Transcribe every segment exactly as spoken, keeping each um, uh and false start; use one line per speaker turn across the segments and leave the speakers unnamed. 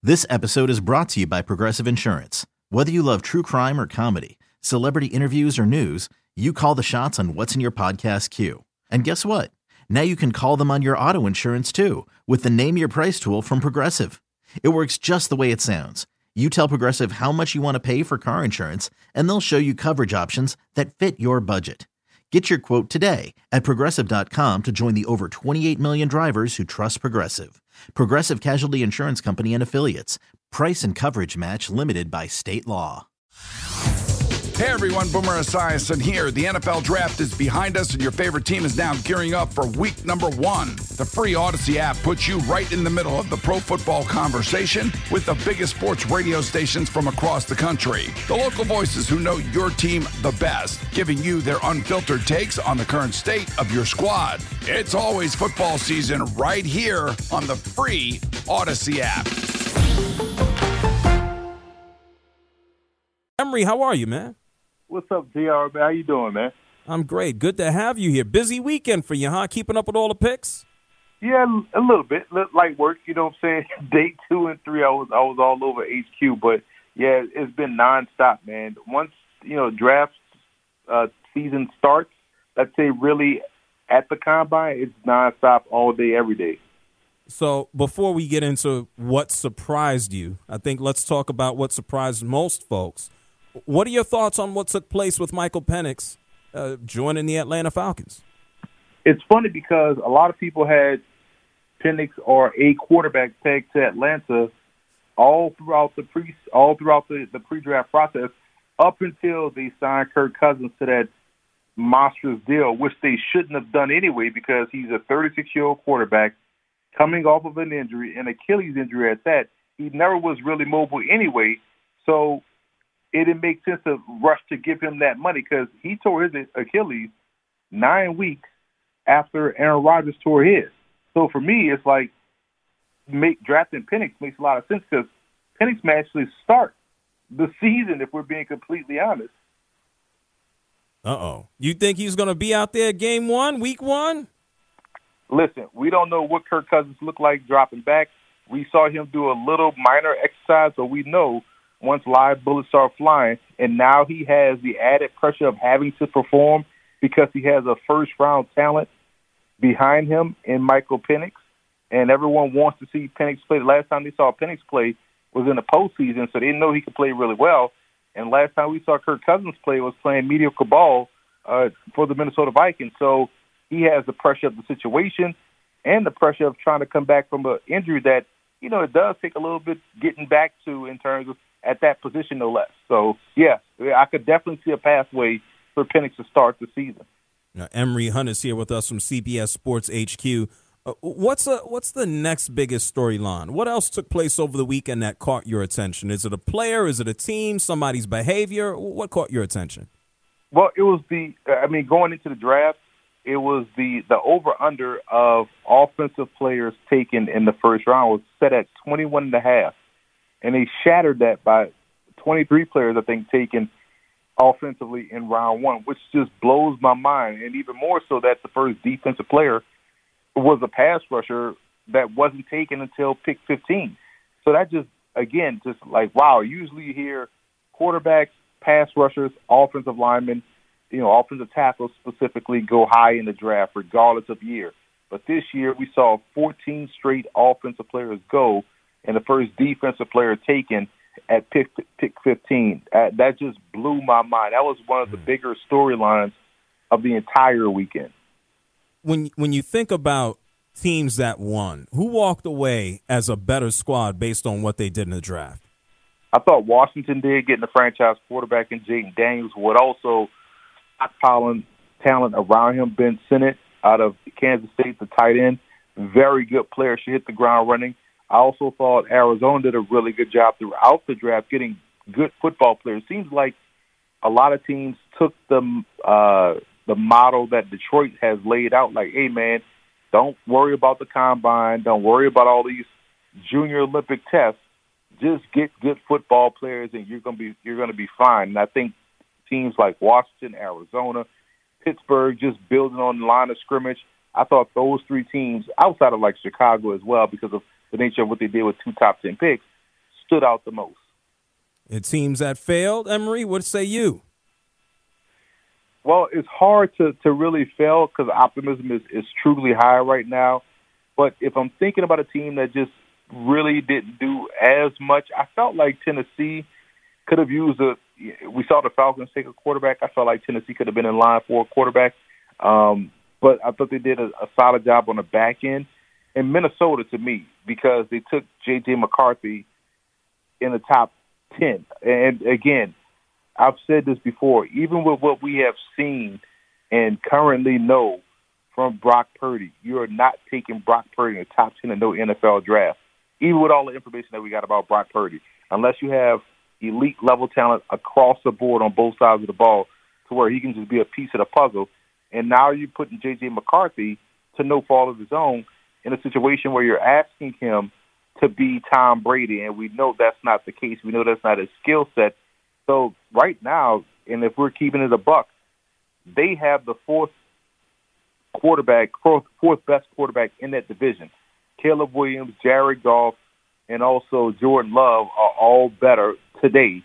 This episode is brought to you by Progressive Insurance. Whether you love true crime or comedy, celebrity interviews or news, you call the shots on what's in your podcast queue. And guess what? Now you can call them on your auto insurance too with the Name Your Price tool from Progressive. It works just the way it sounds. You tell Progressive how much you want to pay for car insurance, and they'll show you coverage options that fit your budget. Get your quote today at Progressive dot com to join the over twenty-eight million drivers who trust Progressive. Progressive Casualty Insurance Company and Affiliates. Price and coverage match limited by state law.
Hey everyone, Boomer Esiason here. The N F L Draft is behind us and your favorite team is now gearing up for week number one. The free Odyssey app puts you right in the middle of the pro football conversation with the biggest sports radio stations from across the country. The local voices who know your team the best, giving you their unfiltered takes on the current state of your squad. It's always football season right here on the free Odyssey app.
Emery, how are you, man?
What's up, T R? How you doing, man?
I'm great. Good to have you here. Busy weekend for you, huh? Keeping up with all the picks?
Yeah, a little bit. Light work, you know what I'm saying? Day two and three, I was I was all over H Q. But, yeah, it's been nonstop, man. Once, you know, draft uh, season starts, let's say really at the Combine, it's nonstop all day, every day.
So before we get into what surprised you, I think let's talk about what surprised most folks. What are your thoughts on what took place with Michael Penix uh, joining the Atlanta Falcons?
It's funny because a lot of people had Penix or a quarterback pegged to Atlanta all throughout the pre all throughout the, the pre-draft process up until they signed Kirk Cousins to that monstrous deal, which they shouldn't have done anyway because he's a thirty-six-year-old quarterback coming off of an injury, an Achilles injury at that. He never was really mobile anyway, so it didn't make sense to rush to give him that money because he tore his Achilles nine weeks after Aaron Rodgers tore his. So for me, it's like make, drafting Penix makes a lot of sense because Penix may actually start the season if we're being completely honest.
Uh-oh. You think he's going to be out there game one, week one?
Listen, we don't know what Kirk Cousins looked like dropping back. We saw him do a little minor exercise, but we know once live bullets start flying, and now he has the added pressure of having to perform because he has a first-round talent behind him in Michael Penix, and everyone wants to see Penix play. The last time they saw Penix play was in the postseason, so they know he could play really well. And last time we saw Kirk Cousins play was playing mediocre ball uh, for the Minnesota Vikings. So he has the pressure of the situation and the pressure of trying to come back from an injury that, you know, it does take a little bit getting back to in terms of at that position, no less. So, yeah, I could definitely see a pathway for Penix to start the season.
Now, Emery Hunt is here with us from C B S Sports H Q. Uh, what's a, what's the next biggest storyline? What else took place over the weekend that caught your attention? Is it a player? Is it a team? Somebody's behavior? What caught your attention?
Well, it was the – I mean, going into the draft, it was the, the over-under of offensive players taken in the first round was set at twenty-one and a half. And they shattered that by twenty-three players, I think, taken offensively in round one, which just blows my mind. And even more so that the first defensive player was a pass rusher that wasn't taken until pick fifteen. So that just, again, just like, wow, usually you hear quarterbacks, pass rushers, offensive linemen, you know, offensive tackles specifically go high in the draft regardless of year. But this year we saw fourteen straight offensive players go and the first defensive player taken at pick pick fifteen. Uh, that just blew my mind. That was one of the bigger storylines of the entire weekend.
When when you think about teams that won, who walked away as a better squad based on what they did in the draft?
I thought Washington did, getting the franchise quarterback in Jayden Daniels, would also stockpiling talent around him. Ben Sinnott out of Kansas State, the tight end, very good player. She hit the ground running. I also thought Arizona did a really good job throughout the draft getting good football players. Seems like a lot of teams took the uh, the model that Detroit has laid out, like, hey, man, don't worry about the combine. Don't worry about all these junior Olympic tests. Just get good football players, and you're gonna be you're gonna be fine. And I think teams like Washington, Arizona, Pittsburgh, just building on the line of scrimmage. I thought those three teams, outside of like Chicago as well, because of the nature of what they did with two top ten picks, stood out the most.
It teams that failed. Emery, what say you?
Well, it's hard to, to really fail because optimism is, is truly high right now. But if I'm thinking about a team that just really didn't do as much, I felt like Tennessee could have used a – we saw the Falcons take a quarterback. I felt like Tennessee could have been in line for a quarterback. Um, but I thought they did a, a solid job on the back end. And Minnesota, to me, because they took J J. McCarthy in the top ten. And, again, I've said this before, even with what we have seen and currently know from Brock Purdy, you are not taking Brock Purdy in the top ten in no N F L draft, even with all the information that we got about Brock Purdy, unless you have elite level talent across the board on both sides of the ball to where he can just be a piece of the puzzle. And now you're putting J J. McCarthy, to no fault of his own, in a situation where you're asking him to be Tom Brady, and we know that's not the case. We know that's not his skill set. So right now, and if we're keeping it a buck, they have the fourth quarterback, fourth, fourth best quarterback in that division. Caleb Williams, Jared Goff, and also Jordan Love are all better today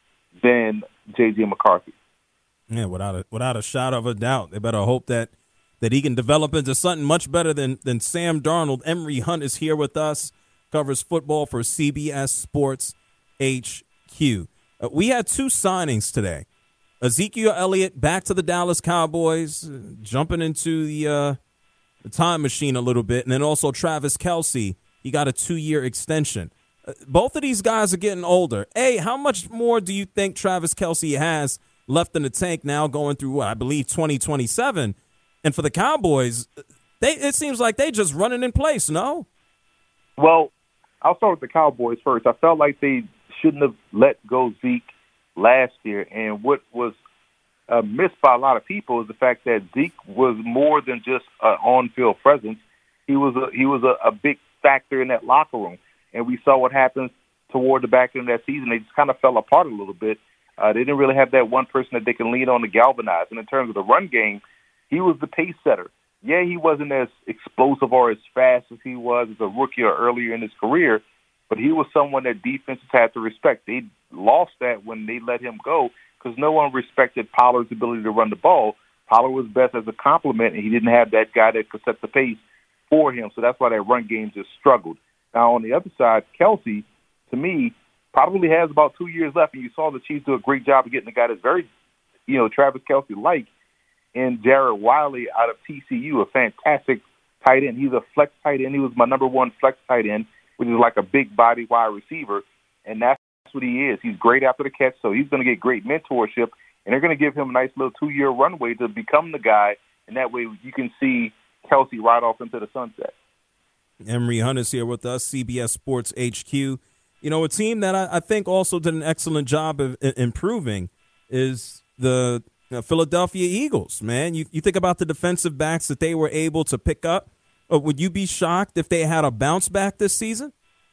than J J. McCarthy.
Yeah, without a without a shadow of a doubt. They better hope that that he can develop into something much better than than Sam Darnold. Emery Hunt is here with us, covers football for C B S Sports H Q. Uh, we had two signings today. Ezekiel Elliott back to the Dallas Cowboys, uh, jumping into the, uh, the time machine a little bit, and then also Travis Kelce. He got a two-year extension. Uh, both of these guys are getting older. A, how much more do you think Travis Kelce has left in the tank now going through, what, I believe twenty twenty-seven? And for the Cowboys, they it seems like they just running in place, no?
Well, I'll start with the Cowboys first. I felt like they shouldn't have let go Zeke last year. And what was uh, missed by a lot of people is the fact that Zeke was more than just an on-field presence. He was a, he was a, a big factor in that locker room. And we saw what happens toward the back end of that season. They just kind of fell apart a little bit. Uh, they didn't really have that one person that they can lean on to galvanize. And in terms of the run game, he was the pace setter. Yeah, he wasn't as explosive or as fast as he was as a rookie or earlier in his career, but he was someone that defenses had to respect. They lost that when they let him go because no one respected Pollard's ability to run the ball. Pollard was best as a complement, and he didn't have that guy that could set the pace for him, so that's why that run game just struggled. Now, on the other side, Kelce, to me, probably has about two years left, and you saw the Chiefs do a great job of getting a guy that's very, you know, Travis Kelce-like, and Jared Wiley out of T C U, a fantastic tight end. He's a flex tight end. He was my number one flex tight end, which is like a big body wide receiver, and that's what he is. He's great after the catch, so he's going to get great mentorship, and they're going to give him a nice little two-year runway to become the guy, and that way you can see Kelce ride off into the sunset.
Emery Hunt is here with us, C B S Sports H Q. You know, a team that I, I think also did an excellent job of I- improving is the uh, Philadelphia Eagles, man. You, you think about the defensive backs that they were able to pick up. Uh, would you be shocked if they had a bounce back this season?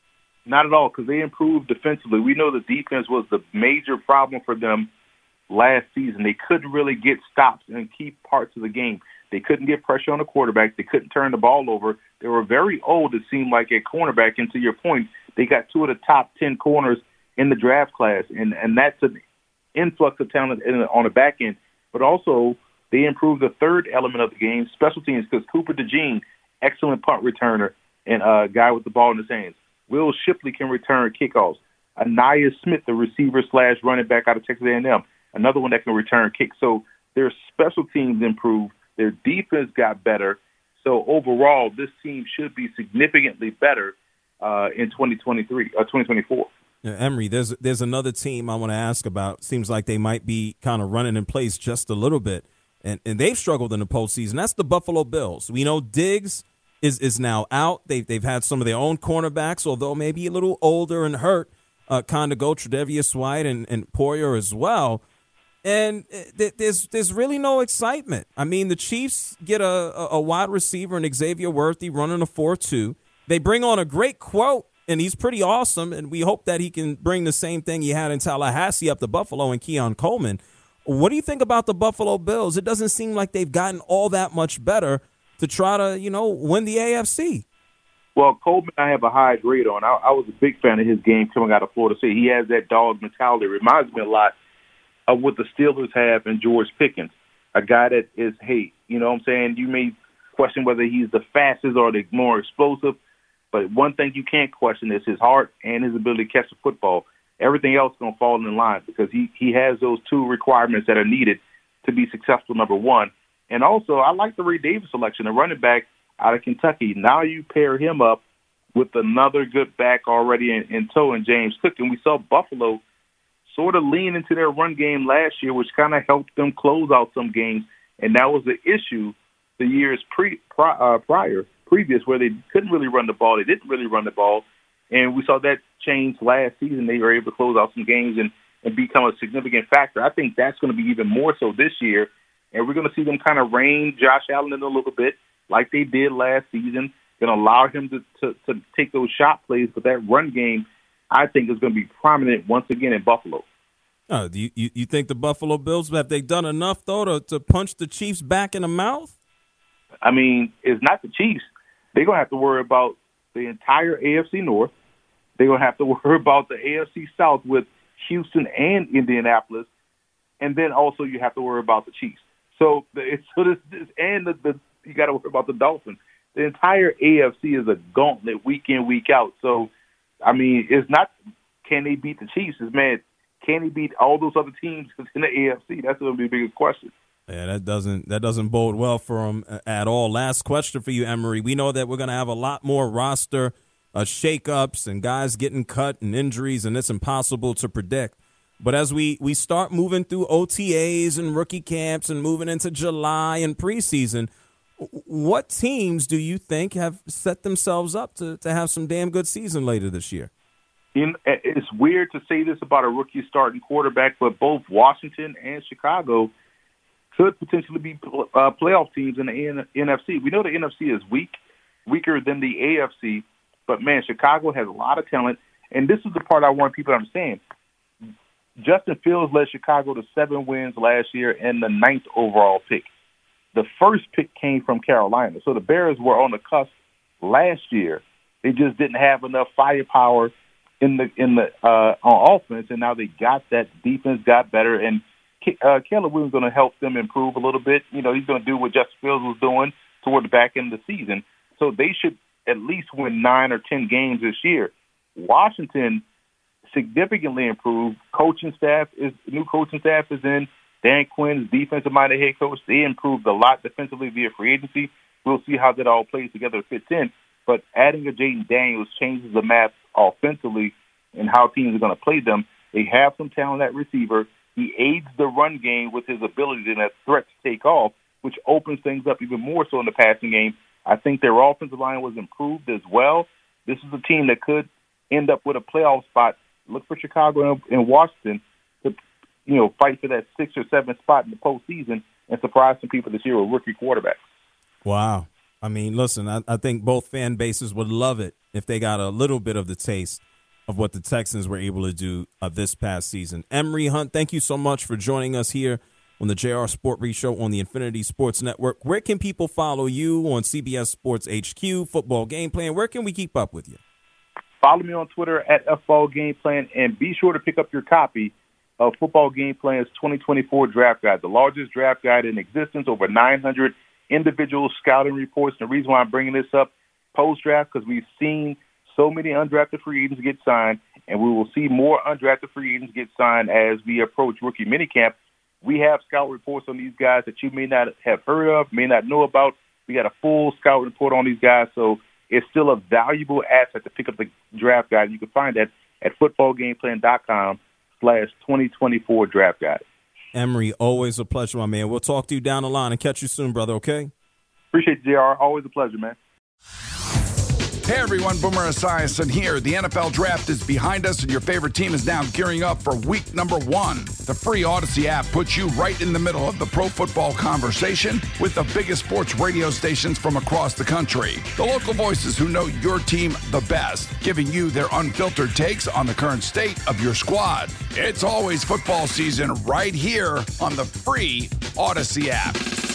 Not at all, because they improved defensively. We know the defense was the major problem for them last season. They couldn't really get stops in key parts of the game. They couldn't get pressure on the quarterback. They couldn't turn the ball over. They were very old, it seemed like, at cornerback. And to your point, they got two of the top ten corners in the draft class, and, and that's an influx of talent in, on the back end. But also, they improved the third element of the game, special teams, because Cooper DeJean, excellent punt returner and a guy with the ball in his hands. Will Shipley can return kickoffs. Anaya Smith, the receiver slash running back out of Texas A and M, another one that can return kicks. So their special teams improved. Their defense got better. So overall, this team should be significantly better uh, in twenty twenty-three or twenty twenty-four.
Yeah, Emery, there's there's another team I want to ask about. Seems like they might be kind of running in place just a little bit, and and they've struggled in the postseason. That's the Buffalo Bills. We know Diggs is is now out. They've they've had some of their own cornerbacks, although maybe a little older and hurt, uh, kind of go Tre'Davious White and and Poyer as well. And th- there's there's really no excitement. I mean, the Chiefs get a, a, a wide receiver in Xavier Worthy running a four two. They bring on a great quote, and he's pretty awesome, and we hope that he can bring the same thing he had in Tallahassee up to Buffalo and Keon Coleman. What do you think about the Buffalo Bills? It doesn't seem like they've gotten all that much better to try to, you know, win the A F C.
Well, Coleman, I have a high grade on. I, I was a big fan of his game coming out of Florida State. He has that dog mentality. It reminds me a lot of what the Steelers have in George Pickens, a guy that is, hey, you know what I'm saying? You may question whether he's the fastest or the more explosive, but one thing you can't question is his heart and his ability to catch the football. Everything else is going to fall in line because he, he has those two requirements that are needed to be successful, number one. And also, I like the Ray Davis selection, a running back out of Kentucky. Now you pair him up with another good back already in, in tow in James Cook. And we saw Buffalo sort of lean into their run game last year, which kind of helped them close out some games. And that was the issue the years pre, pri, uh, prior, previous, where they couldn't really run the ball. They didn't really run the ball. And we saw that change last season. They were able to close out some games and, and become a significant factor. I think that's going to be even more so this year. And we're going to see them kind of rein Josh Allen in a little bit like they did last season. Going to allow him to, to, to take those shot plays. But that run game, I think, is going to be prominent once again in Buffalo.
Uh, do you, you, you think the Buffalo Bills, have they done enough, though, to, to punch the Chiefs back in the mouth?
I mean, it's not the Chiefs. They're going to have to worry about the entire A F C North. They're going to have to worry about the A F C South with Houston and Indianapolis. And then also you have to worry about the Chiefs. So it's so this, this and the, the you got to worry about the Dolphins. The entire A F C is a gauntlet week in, week out. So, I mean, it's not can they beat the Chiefs? It's, man, can they beat all those other teams in the A F C? That's going to be the biggest question.
Yeah, that doesn't that doesn't bode well for them at all. Last question for you, Emory. We know that we're going to have a lot more roster uh, shakeups and guys getting cut and injuries, and it's impossible to predict. But as we, we start moving through O T As and rookie camps and moving into July and preseason, what teams do you think have set themselves up to, to have some damn good season later this year?
In, it's weird to say this about a rookie starting quarterback, but both Washington and Chicago could potentially be uh, playoff teams in the N F C. We know the N F C is weak, weaker than the A F C, but, man, Chicago has a lot of talent. And this is the part I want people to understand. Justin Fields led Chicago to seven wins last year and the ninth overall pick. The first pick came from Carolina. So the Bears were on the cusp last year. They just didn't have enough firepower in the in the uh, on offense, and now they got that. Defense got better, and uh, Caleb Williams is going to help them improve a little bit. You know, he's going to do what Justin Fields was doing toward the back end of the season. So they should at least win nine or ten games this year. Washington significantly improved. Coaching staff is new coaching staff is in. Dan Quinn's defensive-minded head coach. They improved a lot defensively via free agency. We'll see how that all plays together, fits in. But adding a Jaden Daniels changes the map offensively and how teams are going to play them. They have some talent at receiver. He aids the run game with his ability and that threat to take off, which opens things up even more so in the passing game. I think their offensive line was improved as well. This is a team that could end up with a playoff spot. Look for Chicago and Washington to, you know, fight for that sixth or seventh spot in the postseason and surprise some people this year with rookie quarterbacks.
Wow. I mean, listen, I, I think both fan bases would love it if they got a little bit of the taste of what the Texans were able to do uh, this past season. Emory Hunt, thank you so much for joining us here on the J R Sport Brief Show on the Infinity Sports Network. Where can people follow you on C B S Sports H Q, Football Game Plan? Where can we keep up with you?
Follow me on Twitter at F Ball Game Plan, and be sure to pick up your copy of Football Game Plan's twenty twenty-four Draft Guide, the largest draft guide in existence, over nine hundred individual scouting reports. And the reason why I'm bringing this up post-draft, because we've seen so many undrafted free agents get signed, and we will see more undrafted free agents get signed as we approach rookie minicamp. We have scout reports on these guys that you may not have heard of, may not know about. We got a full scout report on these guys, so it's still a valuable asset to pick up the draft guide. You can find that at footballgameplan.com slash 2024 draft guide.
Emory, always a pleasure, my man. We'll talk to you down the line and catch you soon, brother, okay?
Appreciate you, J R. Always a pleasure, man.
Hey everyone, Boomer Esiason here. The N F L Draft is behind us and your favorite team is now gearing up for week number one. The free Odyssey app puts you right in the middle of the pro football conversation with the biggest sports radio stations from across the country. The local voices who know your team the best, giving you their unfiltered takes on the current state of your squad. It's always football season right here on the free Odyssey app.